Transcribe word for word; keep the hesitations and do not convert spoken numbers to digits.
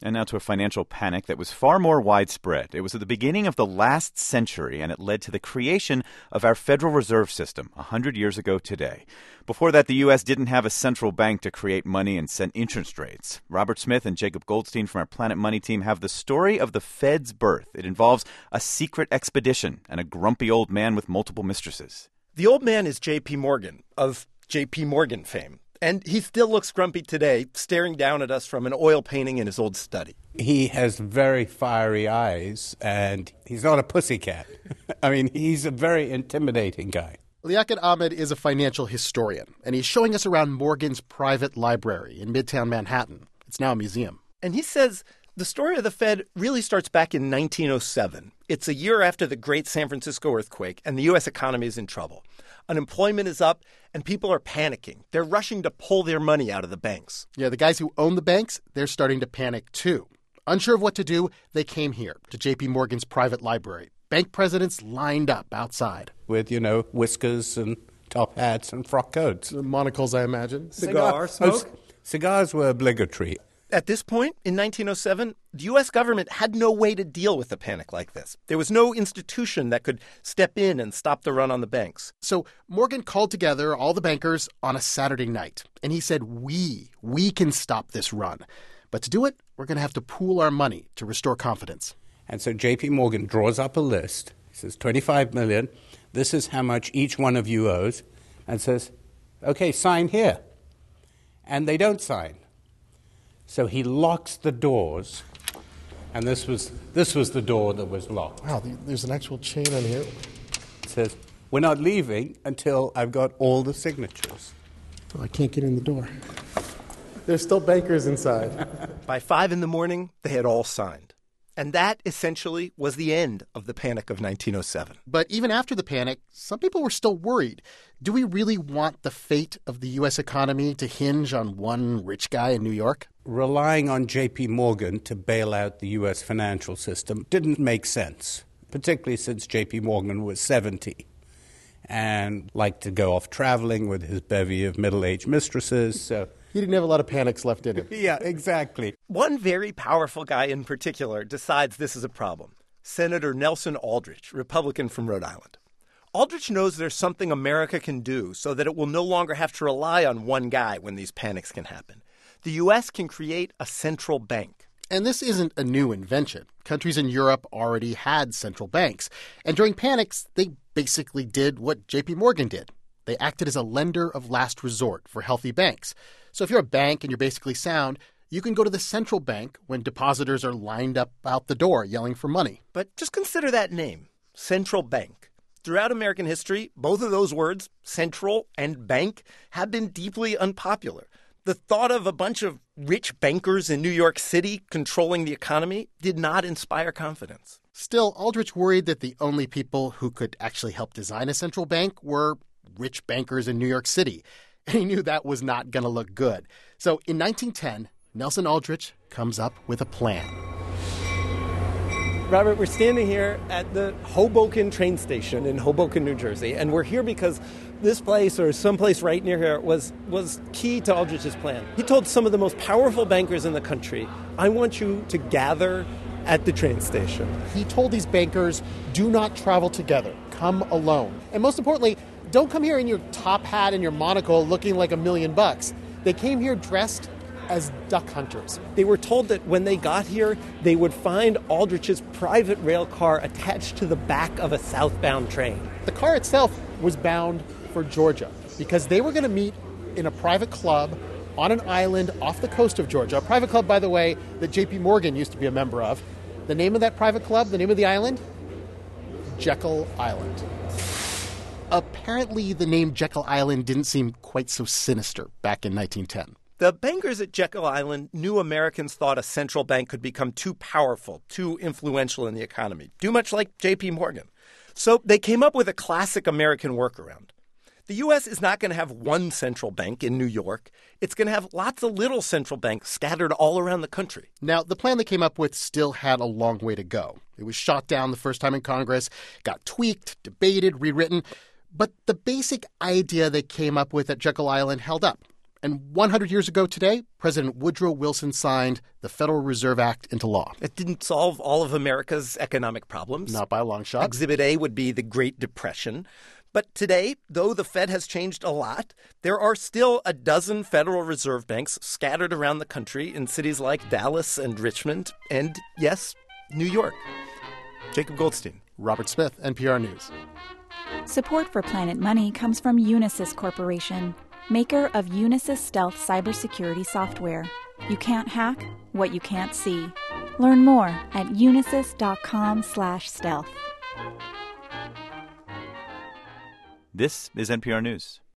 And now to a financial panic that was far more widespread. It was at the beginning of the last century, and it led to the creation of our Federal Reserve System one hundred years ago today. Before that, the U S didn't have a central bank to create money and set interest rates. Robert Smith and Jacob Goldstein from our Planet Money team have the story of the Fed's birth. It involves a secret expedition and a grumpy old man with multiple mistresses. The old man is J P. Morgan of J P. Morgan fame. And he still looks grumpy today, staring down at us from an oil painting in his old study. He has very fiery eyes, and he's not a pussycat. I mean, he's a very intimidating guy. Liaquat Ahmed is a financial historian, and he's showing us around Morgan's private library in Midtown Manhattan. It's now a museum. And he says the story of the Fed really starts back in nineteen oh seven. It's a year after the great San Francisco earthquake, and the U S economy is in trouble. Unemployment is up, and people are panicking. They're rushing to pull their money out of the banks. Yeah, the guys who own the banks, they're starting to panic, too. Unsure of what to do, they came here to J P. Morgan's private library. Bank presidents lined up outside. With, you know, whiskers and top hats and frock coats. Monocles, I imagine. Cigar smoke? Oh, c- cigars were obligatory. At this point, in nineteen oh seven, the U S government had no way to deal with a panic like this. There was no institution that could step in and stop the run on the banks. So Morgan called together all the bankers on a Saturday night, and he said, we, we can stop this run. But to do it, we're going to have to pool our money to restore confidence. And so J P. Morgan draws up a list. He says, twenty-five million dollars. This is how much each one of you owes. And says, okay, sign here. And they don't sign. So he locks the doors, and this was this was the door that was locked. Wow, there's an actual chain on here. It says, we're not leaving until I've got all the signatures. Oh, I can't get in the door. There's still bankers inside. By five in the morning, they had all signed. And that essentially was the end of the panic of nineteen oh seven. But even after the panic, some people were still worried. Do we really want the fate of the U S economy to hinge on one rich guy in New York? Relying on J P. Morgan to bail out the U S financial system didn't make sense, particularly since J P. Morgan was seventy and liked to go off traveling with his bevy of middle-aged mistresses. So he didn't have a lot of panics left in him. Yeah, exactly. One very powerful guy in particular decides this is a problem. Senator Nelson Aldrich, Republican from Rhode Island. Aldrich knows there's something America can do so that it will no longer have to rely on one guy when these panics can happen. The U S can create a central bank. And this isn't a new invention. Countries in Europe already had central banks. And during panics, they basically did what J P. Morgan did. They acted as a lender of last resort for healthy banks. So if you're a bank and you're basically sound, you can go to the central bank when depositors are lined up out the door yelling for money. But just consider that name, central bank. Throughout American history, both of those words, central and bank, have been deeply unpopular. The thought of a bunch of rich bankers in New York City controlling the economy did not inspire confidence. Still, Aldrich worried that the only people who could actually help design a central bank were rich bankers in New York City. And he knew that was not going to look good. So in nineteen ten, Nelson Aldrich comes up with a plan. Robert, we're standing here at the Hoboken train station in Hoboken, New Jersey, and we're here because this place, or someplace right near here, was, was key to Aldrich's plan. He told some of the most powerful bankers in the country, I want you to gather at the train station. He told these bankers, do not travel together. Come alone. And most importantly, don't come here in your top hat and your monocle looking like a million bucks. They came here dressed as duck hunters. They were told that when they got here, they would find Aldrich's private rail car attached to the back of a southbound train. The car itself was bound for Georgia because they were going to meet in a private club on an island off the coast of Georgia. A private club, by the way, that J P. Morgan used to be a member of. The name of that private club, the name of the island? Jekyll Island. Apparently, the name Jekyll Island didn't seem quite so sinister back in nineteen ten. The bankers at Jekyll Island knew Americans thought a central bank could become too powerful, too influential in the economy, too much like J P. Morgan. So they came up with a classic American workaround. The U S is not going to have one central bank in New York. It's going to have lots of little central banks scattered all around the country. Now, the plan they came up with still had a long way to go. It was shot down the first time in Congress, got tweaked, debated, rewritten. But the basic idea they came up with at Jekyll Island held up. And one hundred years ago today, President Woodrow Wilson signed the Federal Reserve Act into law. It didn't solve all of America's economic problems. Not by a long shot. Exhibit A would be the Great Depression. But today, though the Fed has changed a lot, there are still a dozen Federal Reserve banks scattered around the country in cities like Dallas and Richmond and, yes, New York. Jacob Goldstein. Robert Smith, N P R News. Support for Planet Money comes from Unisys Corporation, maker of Unisys Stealth cybersecurity software. You can't hack what you can't see. Learn more at unisys.com slash stealth. This is N P R News.